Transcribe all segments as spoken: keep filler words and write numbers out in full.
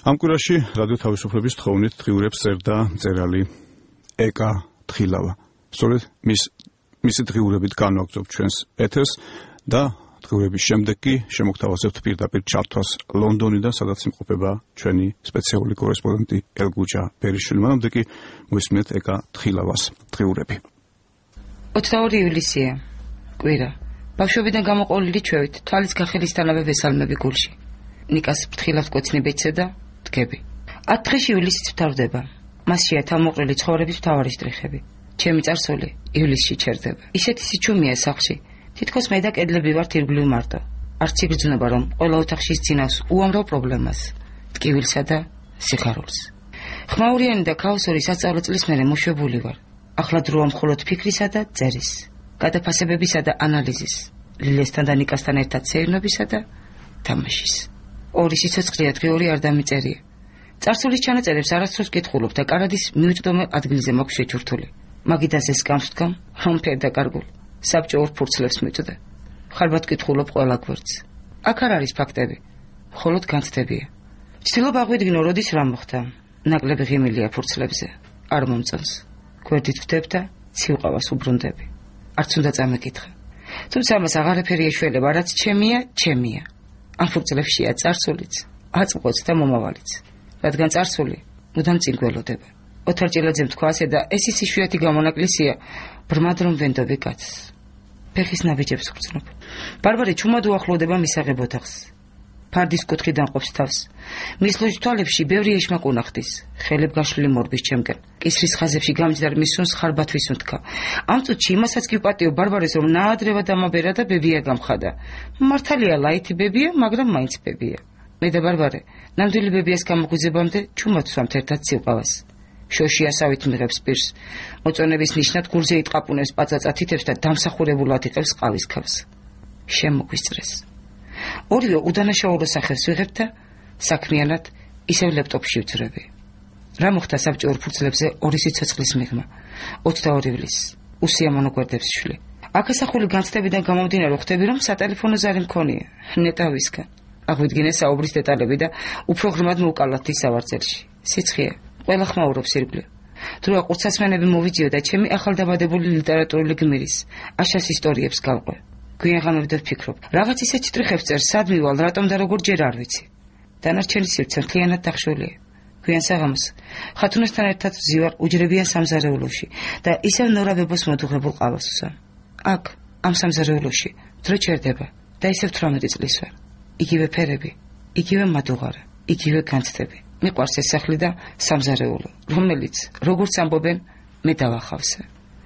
ამ კვირაში რადიო თავისუფლების თხოვნით დღიურებს წერდა მწერალი ეკა თხილავა. სწორედ მის მისი დღიურებით განვაგრძობ ჩვენს ეთერს და დღიურების შემდეგ კი შემოგთავაზებთ პირდაპირ ჩართვას ლონდონიდან, სადაც იმყოფება ჩვენი სპეციალური კორესპონდენტი ელგუჯა ბერიშვილი. მანამდე კი მოისმინეთ ეკა თხილავას დღიურები. ოცდაორი ივლისია, კვირა. ბავშვობიდან გამოყოლილი ჩვევით, თვალის გახელისთანავე ვესალმები გულში. ნიკას ფრთხილად კვეცნი ბეჭდზე და დგები. ათ დღეში ივლისიც მთავრდება. მასშია თავმოყრილი ცხოვრების მთავარი შტრიხები. ჩემი წარსული ივლისში ჩერდება. ისეთი სიჩუმეა სახლში. თითქოს მე და კედლები ვართ ირგვლივ მარტო. არც იგრძნობა, რომ ყველა ოთახში სცინავს უამრავ პრობლემას, ტკივილსა და სიხარულს. ხმაურიანი და ქაოსური სასწავლო წლის მერე მოშვებული ვარ. ახლა დროა მხოლოდ ფიქრისა და წერის, გადაფასებებისა და ანალიზის, ლილესთან და ნიკასთან ერთად სეირნობისა და თამაშის. ორი სიცოცხლეა, დღე-ორი არ დამიწერია. წარსულის ჩანაწერებს არასდროს კითხულობ და კარადის მიუწვდომელ ადგილზე მაქვს შეჩურთული. მაგიდას ეს გამსდგამ, რომ ფერდაკარგულ საბჭოურ ფურცლებს მიწვდე. ხარბად კითხულობ ყველა გვერდს. აქ არ არის ფაქტები, მხოლოდ განცდებია. ვცდილობ აღვიდგინო, როდის რა მოხდა. ნაკლები ღიმილია ფურცლებზე, არ მომწონს. გვერდით ვდებ და ცივყავას უბრუნდები. არც უნდა წამეკითხა. თუმცა ამას აღარაფერი ეშველება, რაც ჩემია, ჩემია. ამ ფურცლებშია წარსულიც, აწმყოც და მომავალიც. რადგან წარსული მუდამ წინ გველოდება. ოთარჭილაძემ თქვა ასე და ეს ის იშვიათი გამონაკლისია, ბრმად რომ ვენდობი კაცს. ფეხის ნაბიჯებს ვგრძნობ. ბარბარე ჩუმად უახლოვდება მისაღებ ოთახს. ფარდის კუთხიდან ყოფს თავს. მის ლოჯ თვალებში ბევრი ეშმაკუნა ხდის. ხელებ გაშლილი მორბის ჩემგან. კისრის ხაზებში გამჯდარ მის სუნს ხარბად ვისუნთქა. ამ წუთში იმასაც კი ვპატიო ბარბარეს, რომ ნაადრევა დამაბერა და ბებია გამხადა. მართალია ლაითი ბებია, მაგრამ მაინც ბებია. მე და ბარბარე ნამდვილი ბებიას გამოგვიძებამდე ჩუმად ვსვამთ ერთად სიყვავას. შოში ასავით მიღებს პირს. მოწონების ნიშნად გულზე იტყაპუნებს პაწაწათითებს და დამსახურებულად იღებს ყავის ქავს. შემოგვისწრეს. ორივე უდანაშაულო სახეს ვიღებ და საქმიანად ისევ ლეპტოპში ვძვრები. რა მოხდა საბჭოურ ფურცლებზე ორი სიცოცხლის მიღმა. ოცდაორი ივლისს უსიამოვნო გვერდებს შვლი. აქასახული განცდებიდან გამომდინარე ხვდები, რომ სატელეფონო ზარი მქონია. ნეტავისგან. აღვიდგინე საუბრის დეტალები და უფრო ღრმად მოვკალათ ის სავარძელში. სიცხეა. ყველა ხმაურობს ირგვლივ. დროა ყურცასმენები მოვიძიო და ჩემი ახალდაბადებული ლიტერატურული გმირის, აშას ისტორიებს გავყვე. გვიან ღამები და ვფიქრობ, რაღაც ისეთ შტრიხებს წერს, სად მივალ, რატომ და როგორ ჯერ არ ვიცი. დანარჩენი სივრცე მთლიანად დახშულია. გვიან საღამოს ხათუნესთან ერთად ვზივარ უჯრებიან სამზარეულოში და ისევ ნორა ვებოს მოდუღებულ ყავას ვსვამ. აქ, ამ სამზარეულოში, დრო ჩერდება და ისევ თვრამეტი წლის ვარ. იგივე ფერები, იგივე მადუღარა, იგივე განცდები. მიყვარს ეს სახლი და სამზარეულო, რომელიც, როგორც ამბობენ, მე დავახავსე.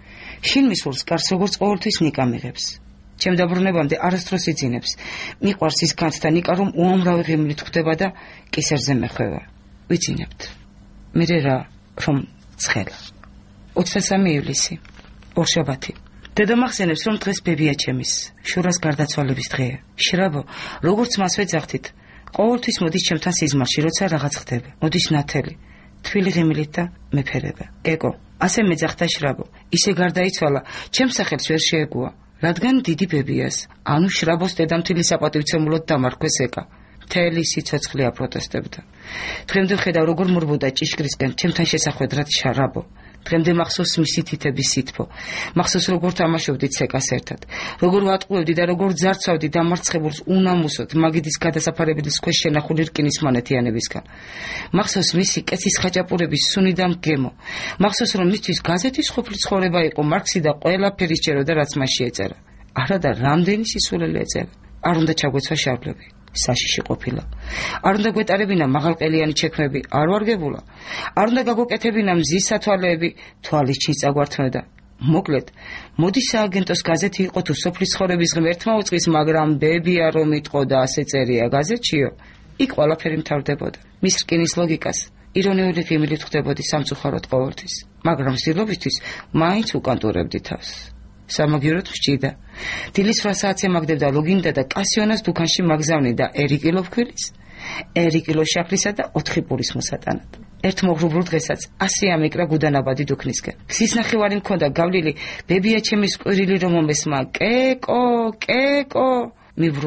შინ მისულს კარს როგორც ყოველთვის ნიკა მიღებს. ჩემ დაბრუნებამდე არასდროს იძინებს. მიყვარს ის განცდა ნიკა, რომ უამრავი ღიმილით ხვდება და კისერზე მეხვევა. ვიძინებთ. მერე რა, რომ ცხელა. ოცდასამი ივლისი, ორშაბათი. დედა მახსენებს, რომ დღეს ბებია ჩემის, შურას გარდაცვალების დღეა. შრაბო, როგორც მას ვეძახთით, ყოველთვის მოდის ჩემთან სიზმარში, როცა რაღაც ხდება. მოდის ნათელი, თბილი ღიმილით და მეფერება. ეკო, ასე მეძახდა შრაბო. ისე გარდაიცვალა, ჩემს სახელს ვერ შეეგუა, რადგან დიდი ბებიას, ანუ შრაბოს დედამთილის საპატივცემულოდ დამარქვეს ეკა. მთელი სიცოცხლე აპროტესტებდა. დღემდე ხედავ, როგორ მორბოდა ჭიშკრისკენ ჩემთან შესახვედრად შრაბო. დღემდე მახსოვს მისი თითების სითბო. მახსოვს, როგორ თამაშობდით სეკას ერთად, როგორ ვატყუებდი და როგორ ძარცვავდი დამარცხებულს უნამუსოდ მაგიდის გადასაფარებელის ქვეშ შენახული რკინის მონეტიანებისგან. მახსოვს მისი კეცის ხაჭაპურების სუნი და მგემო. მახსოვს, რომ მისთვის გაზეთის ყოფილი ცხოვრება იყო, მარქსი და ყველაფერი სჯეროდა, რაც მასში ეწერა. არა და რამდენი სისულელი ეწერა. არ უნდა ჩაგვეცვა შარვლები. საშიში ყოფილა. არ უნდა გვეტარებინა მაღალყელიანი ჩექმები, არ ვარგებულა. არ უნდა გაგოკეთებინა მზის სათვალეები, თვალის ჩინს წაგვართმევდა. მოკლედ, მოდი სააგენტოს გაზეთი იყო თუ სოფლის ცხოვრების ღმერთმა უწყის, მაგრამ ბებია რომ იტყო და ასე წერია გაზეთშიო, იქ ყველაფერი მთავრდებოდა. მის რკინის ლოგიკას ირონიული ღიმილით ხვდებოდი სამწუხაროდ ყოველთვის, მაგრამ ვსდილობისთვის მაინც უკანტურებდი თავს. სამაგიეროდ ვსჭიდა. დილის რვა საათზე მაგდებდა ლოგინდა და კასიონას დუქანში მაგზავნიდა ერთი კილო ფქვილის, ერთი კილო შაქრისა და ოთხი პურის მოსატანად. ერთ მოღრუბლულ დღესაც ასი ამიკრა გუდანაბადი დუქნისკენ. გზის ნახევარი მქონდა გავლილი, ბებია ჩემის ყვირილი რომ მომესმა, კეკო, კეკო, მიბრუნდი.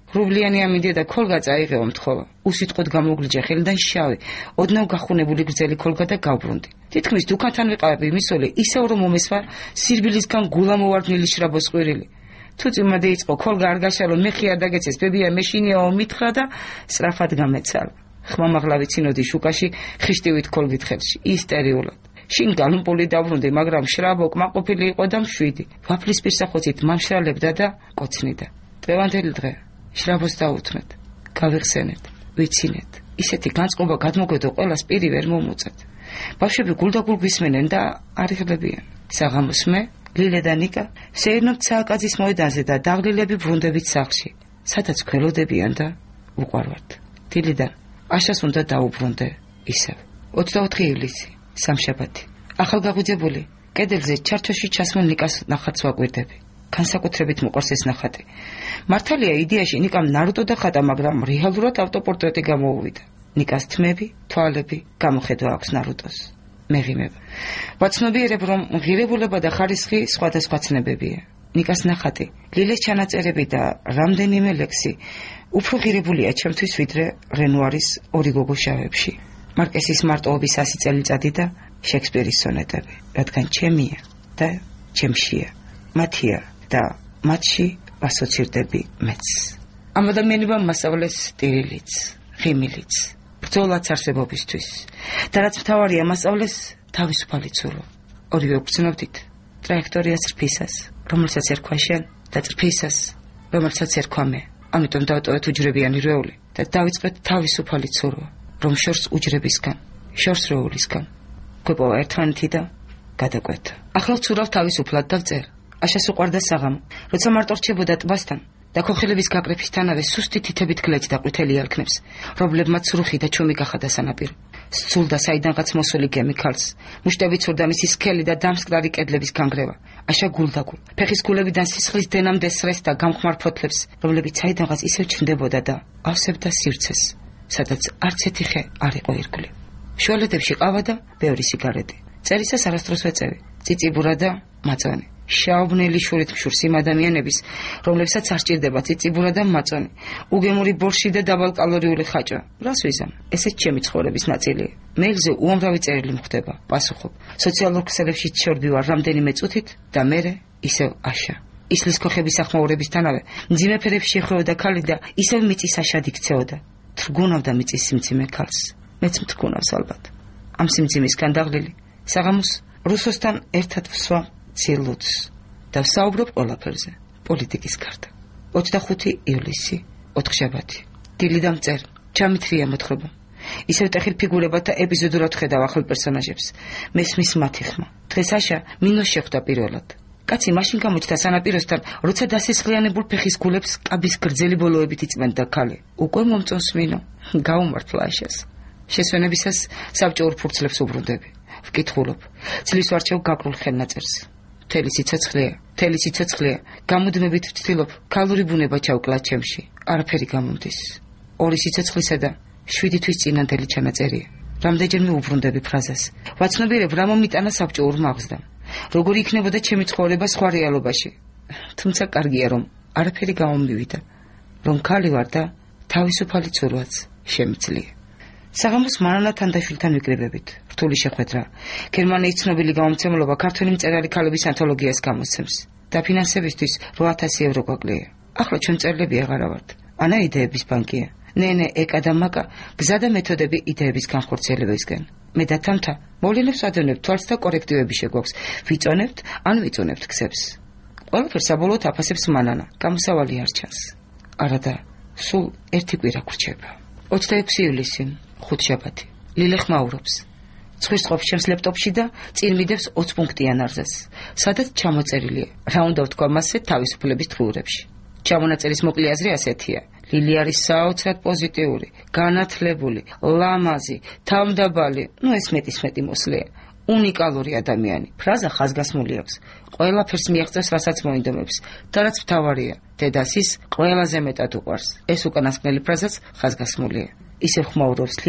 რუბლიანი ამიდია და ქოლგა წაიღეო მთხოვა. უსიტყვოდ გამოგლიჯა ხელიდან შავი, ოდნავ გახუნებული გრძელი ქოლგა და გავბრუნდი. თითქმის დუქანთან ვიყავები მისული, ისევ რომ მომესვა სირბილისგან გულა მოვარდნილი შრაბოს ყვირილი. თუ წიმადე იწყო ქოლგა არ გაშალო, მე ხი არ დაგეცეს, ბებია მეშინიაო მითხრა და სწრაფად გამეცალა. ხმამაღლა ვიცინოდი შუკაში ხიშტივით ქოლგით ხელში, ისტერიულად. შინ გალუმპული დავრუნდი, მაგრამ შრაბო კმაყოფილი იყო და მშვიდი. ვაფლის პირსახოცით მამშრალებდა და კოცნიდა. დღევანდელი დღე შრაბოს დაუთმეთ, გავიხსენეთ, ვიცინეთ. ისეთი განწყობა გადმოგვედო ყველას პირი ვერ მომუწეთ. ბავშვები გულდაგულ გვისმენენ და არიღლებიან. საღამოს მე, ლილე და ნიკა ვსეირნობთ სააკაძის მოედანზე და დაღლილები ბრუნდებით სახლში, სადაც ქველოდებიან და უყვარვართ. დილიდან აშას უნდა დაუბრუნდე ისევ. ოცდაოთხი ივლისი, სამშაბათი. ახალგაღუძებული კედელზე ჩარჩოში ჩასმულ ნიკას ნახატს ვაკვირდები. განსაკუთრებით მოყვარს ეს ნახატი. მართალია იდეაში ნიკამ ნარუტო და ხატა, მაგრამ რეალურად ავტოპორტრეტი გამოუვიდა. ნიკას თმები, თვალები, გამოხედვა აქვს ნარუტოს. მეღიმება. ვაცნობიერებ, რომ ღირებულება და ხარისხი სხვადასხვა ცნებებია. ნიკას ნახატი, ლილეს ჩანაწერები და რამდენიმე ლექსი უფრო ღირებულია ჩემთვის, ვიდრე რენუარის ორი გოგო შავებში. მარკესის მარტოობის ასი წელიწადი და შექსპირის სონეტები, რადგან ჩემია და ჩემშია. მათია და მათში ასოცირდები მეც. ამ ადამიანებმა მასწავლეს ტირილიც, ღიმილიც, ბრძოლაც არსებობისთვის. და რაც მთავარია, მასწავლეს თავისუფალი ცურო. ორივე ვგრძნობდით ტრაექტორიას რფისას, რომელსაც ერქვა შენ და რფისას, რომელსაც ერქვა მე. ამიტომ დავტოვეთ უჯრებიანი რეული და დავიწყეთ თავისუფალი ცურო, რომ შორს უჯრებისგან, შორს რეულისგან გვეპოვა ერთმანეთი და გადაკვეთა. ახლა ვცურავ თავისუფლად და ვწერ. აშას უყვარდა საღამო, როცა მარტო რჩებოდა ტბასთან და ქოხილების გაკრეფისთანავე სუსტი თითებით გლეჯდა ყვითელი ალქნებს, რომლებმაც სრუხი და ჩუმი გახადა სანაპირო. სცულდა საიდანღაც მოსული გემი ქალს, მუშტები ცურდა მისი სქელი და დამსკრალი კედლების განგრევა. აშა გულდაგულ, ფეხის გულებიდან სისხლის დენამდე სრეს და გამხმარ ფოთლებს, რომლებიც საიდანღაც ისევ ჩნდებოდა და ავსებდა სივრცეს, სადაც არც ერთი ხე არ იყო ირგვლივ. შუალედებში ყავა და ბევრი სიგარეტი. წერისას არასდროს ვეწევი, წიწიბურა და მაწონი. შაობნელი შურით მშურს იმ ადამიანების, რომლებსაც არ სჭირდება წიწიბურა და მაწონი, უგემური ბორში და დაბალკალორიული ხაჭა. რას ვიზამ? ესეც ჩემი ცხოვრების ნაწილია. მეილზე უამრავი წერილი მხვდება, პასუხობ. სოციალურ ქსელებში შორდივარ რამდენიმე წუთით და მერე ისევ აშა. ისლის ქოხების ახმაურებისთანავე მძიმე ფერებში შეხვეოდა ქალი და ისევ მიწის აშად იქცეოდა. თრგუნავდა მიწის სიმძიმე ქალს. მეც მთრგუნავს ალბათ. ამ სიმძიმისგან დაღლილი საღამოს რუსოსთან ერთად ვსვა ცილუც და ვსაუბრობ ყველაფერზე, პოლიტიკის გარდა. ოცდახუთი ივლისი, ოთხშაბათი. დილიდან მწერ, ჩამithრია მოთხრობა. ისევ ტეხილ ფიგურებად და ეპიზოდურად ხედავ ახალ პერსონაჟებს. მესმის მათი ხმა. დღეს აშა მინოს შეხვდა პირველად. კაცი მაშინ გამოჩნდა სანაპიროსთან, როცა დასესხლიანებულ ფეხის გულებს კაბის გრძელი ბოლოებით იწმენდა ქალი. უკვე მომწონს მინო, გაუმართლა აშას. შესვენებისას საბჭოურ ფურცლებს უბრუნდები. ვკითხულობ, წლის ვარჩევ გაკრულ ხელნაწერს. მთელი სიცოცხლეა, მთელი სიცოცხლეა, გამუდმებით ვცდილობ ქალური ბუნება ჩავკლა ჩემში. არაფერი გამომდის. ორი სიცოცხლისა და შვიდი თვის წინანდელი ჩანაწერია. რამდენჯერმე უბრუნდები ფრაზას. ვაცნობიერებ, რა მომიტანა საბჭოურ მაღზდამ. როგორი იქნებოდა ჩემი ცხოვრება სხვა რეალობაში. თუმცა კარგია, რომ არაფერი გამომივიდა, რომ ქალი ვარ და თავისუფალი ცურვაც შემიძლია. საღამოს მანანა თანდაშვილთან ვიკრიბებით. რთული შეხვედრა. გერმანიის ცნობილი გამომცემლობა ქართველი მწერალი ქალების ანთოლოგიას გამოსცემს. დაფინანსებისთვის რვა ათასი ევრო გვაკლია. ახლა ჩვენ მწერლები აღარა ვართ. ანა იდეების ბანკია. ნენე, ეკა და მაკა გზა და მეთოდები იდეების განხორციელებისკენ. მე და თამთა მოვლენებს ვადევნებთ, თვალს და კორექტივები შეგვაქვს. ვიწონებთ, ან ვიწონებთ გზებს. ყველაფერს საბოლოოდ აფასებს მანანა. გამოსავალი არ ჩანს. არა და სულ ერთი კვირა გრჩება. ოცდაექვსი ივლისი, ხუთშაბათი. ლილე ხმაურობს. ცხვირს ყოფს ჩემს ლეპტოპში და წინ მიდევს ოცი პუნქტიან არზას, სადაც ჩამოწერილია, რა უნდა ვთქვა მასზე თავისუფლების დღიურებში. ჩამონაწერის მოკლე აზრი ასეთია: ლილი არის საოცრად პოზიტიური, განათლებული, ლამაზი, თავმდაბალი, ნუ ეს მეტის მეტი მოსლია, უნიკალური ადამიანი. ფრაზა ხაზგასმული აქვს. ყველაფერს მიაღწევს, რასაც მოინდომებს და რაც მთავარია, დედას ის ყველაზე მეტად უყვარს. ეს უკანასკნელი ფრაზაც ხაზგასმულია. ისევ ხმაურობს ლილე,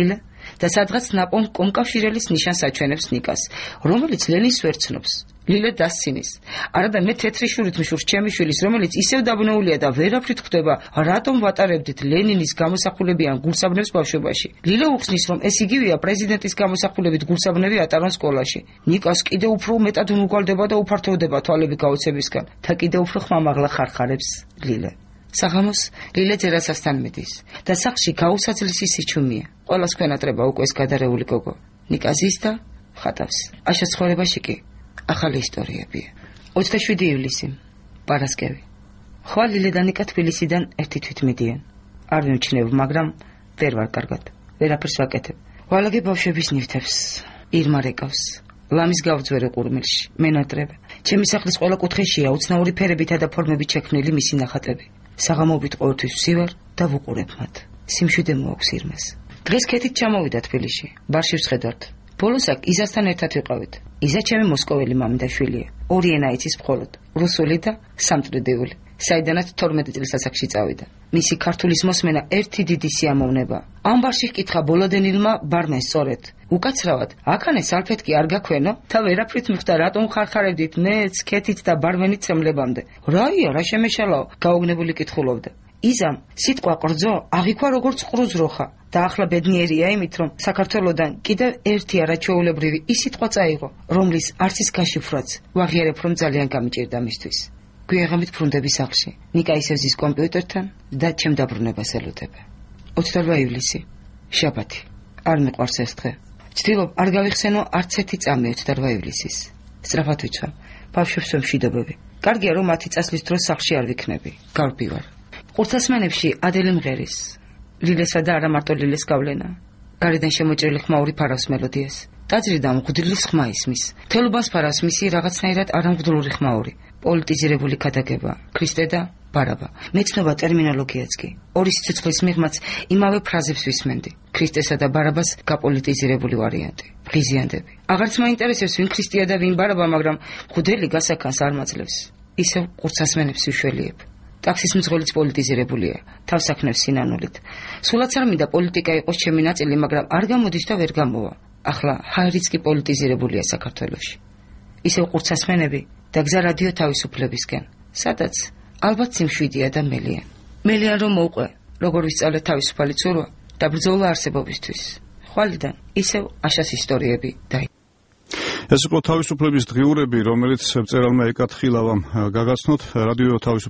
და სადღაც ნაპოვნ კონკავშირელის ნიშანს აჩვენებს ნიკას, რომელიც ლენინს ვერ ცნობს. ლილე დასცინის. არა და მე თეთრი შურით მშურს ჩემი შვილის, რომელიც ისევ დაბნეულია და ვერაფრით ხვდება, რატომ ვატარებდით ლენინის გამოსახულებიან გულსაბნევს ბავშვობაში. ლილე უხსნის, რომ ეს იგივეა პრეზიდენტის გამოსახულებით გულსაბნევი ატარონ სკოლაში. ნიკას კიდევ უფრო მეტად უნუგვალდება და უფართოვდება თვალები გაოცებისგან და კიდევ უფრო ხმამაღლა ხარხარებს ლილე. საღამოს ლილე ძერასასთან მიდის და სახლში გაუსაძლისი სიჩუმეა. ყველას ქვენატრება უკვე ეს გადარეული გოგო. ნიკა ზის და ხატავს. აშა ცხოვრებაში კი ახალი ისტორიებია. ოცდაშვიდი ივლისი, პარასკევი. ხვალ ლილე და ნიკა თბილისიდან ერთი თვით მიდიან. არ მივჩნევ, მაგრამ ვერ ვარ კარგად. ვერაფერს ვაკეთებ. ვალაგე ბავშვების ნივთებს. ირმა რეკავს. ლამის გავძვერე ყურმელში. მენატრებ. ჩემი სახლის ყველა კუთხეშია უცნაური ფერებითა და ფორმებით შექმნილი მისი ნახატები. საღამოობით ყოველთვის ვსივარ და ვუყურებ მათ. სიმშვიდე მოაქვს ირმას. დღეს ქეთით ჩამოვიდა თბილისში. ბარში ვსხედავთ. ბოლოს აქ იზასთან ერთად ვიყავით. იზა ჩემი მოსკოველი მამიდაშვილია. ორი ენა იცის მხოლოდ, რუსული და სამტრედიული. საიდანაც თორმეტი წლის ასაკში წავიდა. მისი ქართულის მოსმენა ერთი დიდი სიამოვნებაა. ამ ბარში ჰკითხა ბოლოდენილმა ბარმენს სწორედ. უკაცრავად, აქანე სალფეტკი არ გაქვენო და ვერაფრით მიხვდა, რატომ ხარხარებდით მეც, ქეთით და ბარმენით ცემლებამდე. რაია, რა შემეშალაო? გაუგნებული კითხულობდა. იზამ სიტყვა ყრძო აღიქვა როგორც ყრუზროხა და ახლა ბედნიერია იმით, რომ საქართველოდან კიდევ ერთი არაჩვეულებრივი ის სიტყვა წაიღო, რომლის არც ის გაშიფრვაც ვაღიარებ, რომ ძალიან გამიჭირდა მისთვის. გვიაღამით ბრუნდები სახლში. ნიკა ისევ ზის კომპიუტერთან და ჩემ დაბრუნებას ელოდება. ოცდაორვა ივლისი, შაბათი. არ მიყვარს ეს დღე. ვცდილობ არ გავიხსენო არც ერთი წამი ოცდაორვა ივლისის. სწრაფად ვიცვამ, ბავშვებს ვემშვიდობები. კარგია, რომ მათი წასვლის დროს სახლში არ ვიქნები. გავბივარ. ყურცასმენებში ადელი მღერის. ლილესა და არა მარტო ლილეს გავლენა. გარედან შემოჭრილი ხმაური ფარავს მელოდიას. დაძრიდან მღვდლის ხმა ისმის. თელობას ფარავს მისი რაღაცნაირად არამღვდლური ხმაური. პოლიტიზირებული ქადაგება, ქრისტე და ბარაბა. მეცნობა ტერმინოლოგიაც კი. ორი სიცოცხლის მიღმაც იმავე ფრაზებს ვისმენდი. ქრისტესა და ბარაბას გაპოლიტიზირებული ვარიანტი. ღიზიანდები. აღარც მაინტერესებს ვინ ქრისტეა და ვინ ბარაბა, მაგრამ მღვდელი გასაქანს არ მაძლევს. ისევ ყურცასმენებს ვიშველიებ. ტაქსის მძღოლიც პოლიტიზირებულია, თავს აქნევს სინანულით. სულაც არ მინდა პოლიტიკა იყოს ჩემი ნაწილი, მაგრამ არ გამოდის და ვერ გამოვა. ახლა ჰაერიც კი პოლიტიზირებულია საქართველოში. ისევ ყურცასმენები და გზა რადიო თავისუფლებისკენ, სადაც ალბათ სიმშვიდეა და მელიან. მელიან რომ მოუყვე, როგორ ვისწავლე თავისუფალი ცურვა და ბრძოლა არსებობისთვის. ხვალიდან ისევ აშას ისტორიები და ეს იყო თავისუფლების დღიურები, რომელიც მწერალმა ეკა თხილავამ გაგაცნოთ. რადიო თავისუფლების